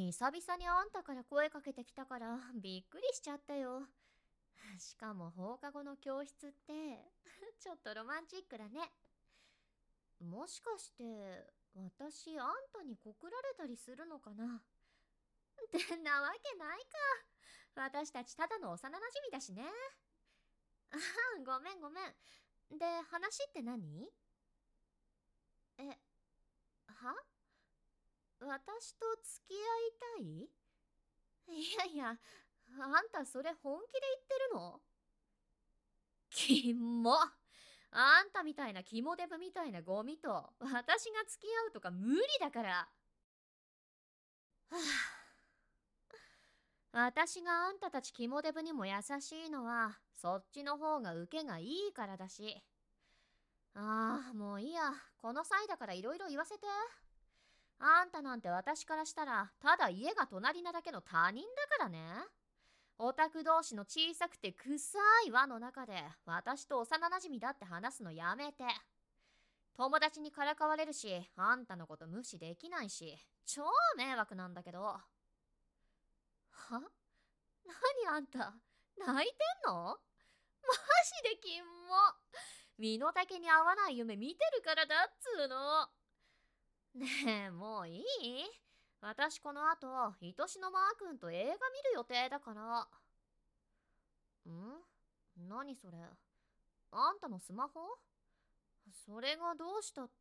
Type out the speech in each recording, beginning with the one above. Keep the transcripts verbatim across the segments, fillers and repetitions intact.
久々にあんたから声かけてきたからびっくりしちゃったよ。しかも放課後の教室ってちょっとロマンチックだね。もしかして私あんたに告られたりするのかな？ってなわけないか。私たちただの幼馴染だしね。ああ、ごめんごめん。で、話って何？え、は？私と付き合いたい？いやいや、あんたそれ本気で言ってるの？キモ。あんたみたいなキモデブみたいなゴミと私が付き合うとか無理だから。はあ、私があんたたちキモデブにも優しいのはそっちの方が受けがいいからだし。ああ、もういいや。この際だからいろいろ言わせて。あんたなんて私からしたらただ家が隣なだけの他人だからね。オタク同士の小さくて臭い輪の中で私と幼馴染だって話すのやめて。友達にからかわれるし、あんたのこと無視できないし、超迷惑なんだけど。は？何あんた、泣いてんの？マジでキモ。身の丈に合わない夢見てるからだっつーの。ねえ、もういい？私この後、愛しのマー君と映画見る予定だから。ん？何それ？あんたのスマホ？それがどうしたって。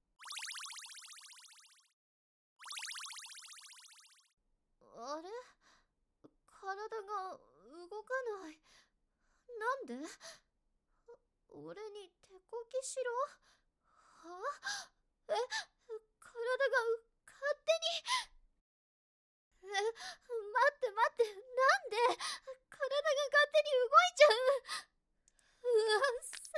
あれ？体が動かない。なんで？俺に手こきしろ？は？え？体が勝手に…え、待って待って、なんで？体が勝手に動いちゃう。うわ、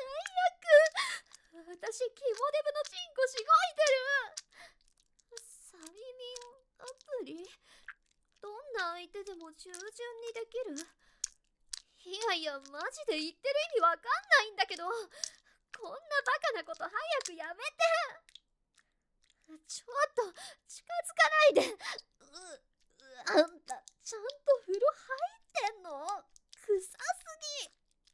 最悪。私、キモデブのチンコしごいてる。催眠アプリ？どんな相手でも従順にできる？いやいや、マジで言ってる意味わかんないんだけど、こんなバカなこと早くやめて。ちょっと近づかないで。う、うあんたちゃんと風呂入ってんの？臭すぎ。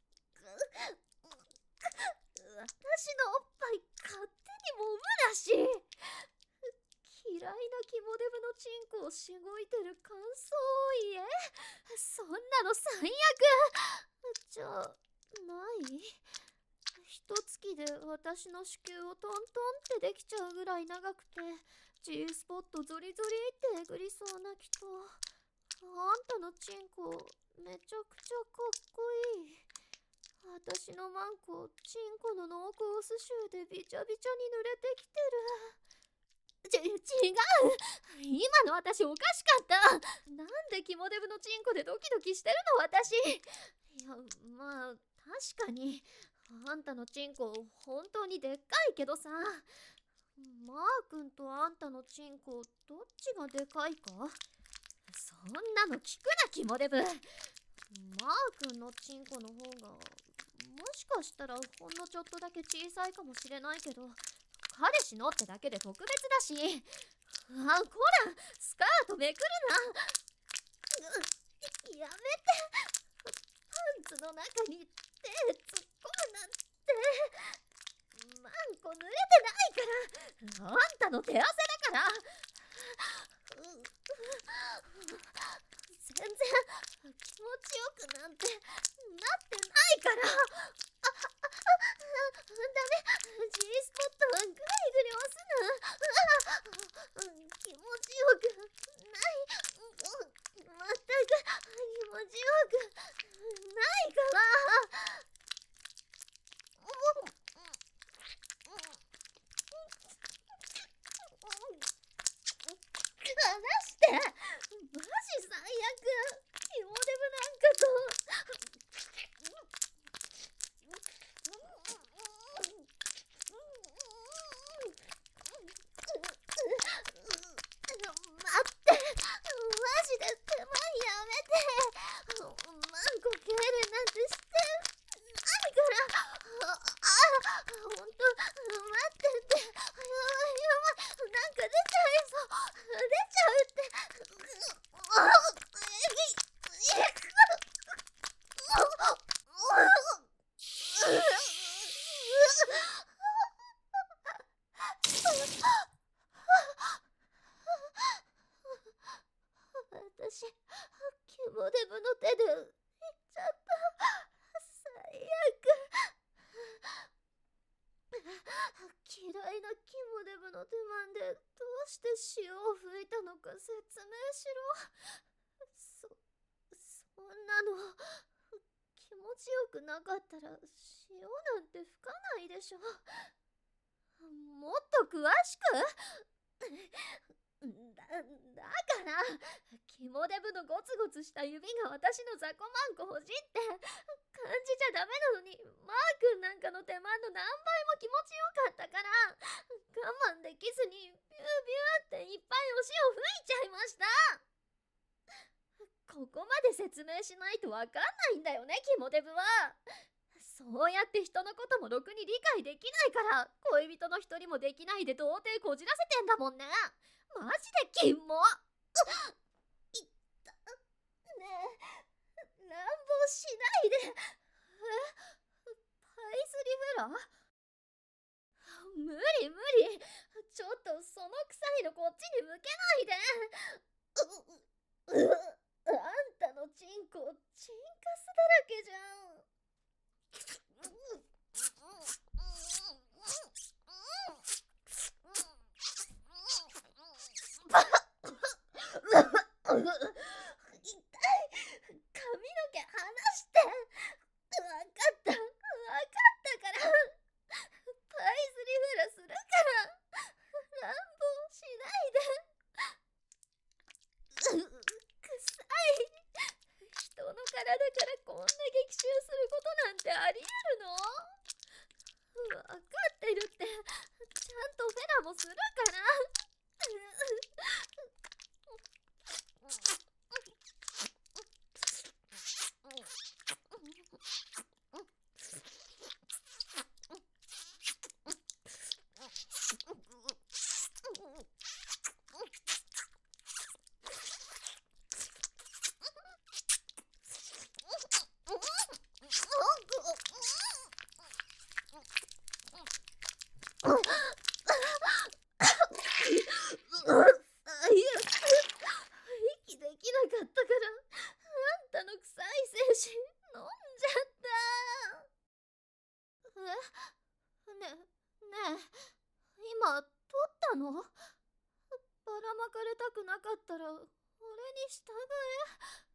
私のおっぱい勝手に揉むなし。嫌いなキモデブのチンコをしごいてる感想を言え。そんなの最悪じゃない？一月で私の子宮をトントンってできちゃうぐらい長くて G スポットゾリゾリってえぐりそうな気と、あんたのチンコめちゃくちゃかっこいい。私のマンコチンコの濃厚スシューでびちゃびちゃに濡れてきてる。ち、違う。今の私おかしかった。なんでキモデブのチンコでドキドキしてるの私。いや、まあ確かにあんたのチンコ本当にでっかいけどさ、マー君とあんたのチンコどっちがでかいか？そんなの聞くなキモデブ。マー君のチンコの方がもしかしたらほんのちょっとだけ小さいかもしれないけど、彼氏のってだけで特別だし。あ、こらスカートめくるな。やめて。パンツの中に手突っ込むなんて。マンコ濡れてないから。あんたの手汗だから。全然気持ちよくなんてなってないから。あ、あ、ダメ。 G スポットはグリグリ押すな。気持ちよくない。まったく気持ちよくないから。離して。マジ最悪。キモデブなんかと。待って、マジで手前やめて。マンコ蹴るなんてしてないから。ああ、ほんと待ってって。やばいやばい、なんか出ちゃいそう。出ちゃうって。 私、キモデブの手で言っちゃった。最悪。嫌いなキモデブの手間でどうして潮を吹いたのか説明しろ。そ、そんなの気持ちよくなかったら潮なんて吹かないでしょ。もっと詳しくだ、だからキモデブのゴツゴツした指が私のザコマンコほじって感じちゃダメなのに、マー君なんかの手間の何倍も気持ちよかったから我慢できずにビュービューっていっぱいお潮吹いちゃいました。ここまで説明しないとわかんないんだよね、キモデブは。そうやって人のこともろくに理解できないから恋人の一人もできないで童貞こじらせてんだもんね。マジでキモっ。いったねえ、乱暴しないで。え、パイスリフェラー？無理無理。ちょっとその臭いのこっちに向けないで。う、う、あんたのチンコチンカスだらけじゃん。痛い。髪の毛離して。わかった、わかったから。パイスリフェラするから乱暴しないで。う、臭い。人の体からこんな激臭することなんてありえるの？わかってるって。ちゃんとフェラもするから。息できなかったからあんたの臭い精子飲んじゃった。え？ね、ねえ、今取ったの？ばらまかれたくなかったら俺に従え。